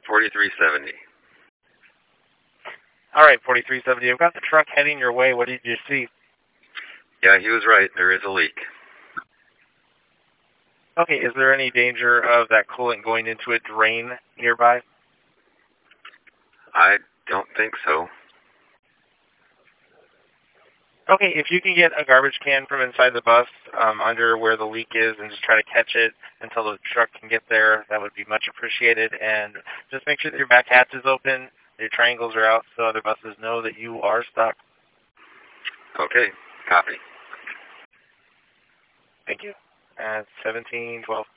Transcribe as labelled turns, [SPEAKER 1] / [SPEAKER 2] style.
[SPEAKER 1] 4370.
[SPEAKER 2] All right, 4370. I've got the truck heading your way. What did you see?
[SPEAKER 1] Yeah, he was right. There is a leak.
[SPEAKER 2] Okay, is there any danger of that coolant going into a drain nearby?
[SPEAKER 1] I don't think so.
[SPEAKER 2] Okay, if you can get a garbage can from inside the bus under where the leak is and just try to catch it until the truck can get there, that would be much appreciated. And just make sure that your back hatch is open, your triangles are out so other buses know that you are stuck.
[SPEAKER 1] Okay, copy.
[SPEAKER 2] Thank you. 1712.